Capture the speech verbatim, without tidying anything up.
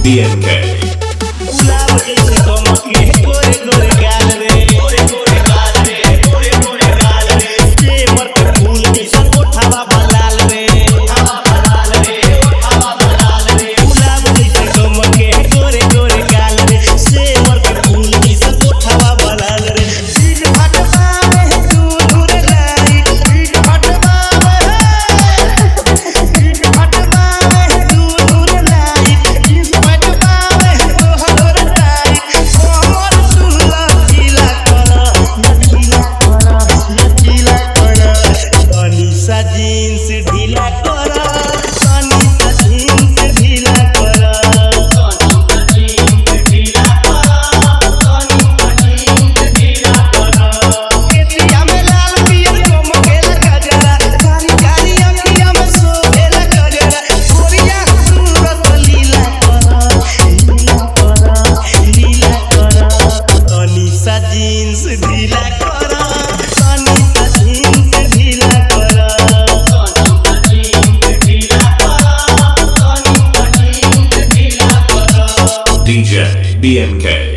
B M K. Jeans ढीला कर तनी सा जीन्स ढीला कर तनी सा जीन्स ढीला कर केतिया में लाल पियर चमकेला गजरा कारी कारी अखिया में सोहेला गजरा गोरिया सूरत लीला कर लीला कर लीला कर तनी सा जीन्स ढीला कर तनी सा जीन्स ढीला कर D J B M K.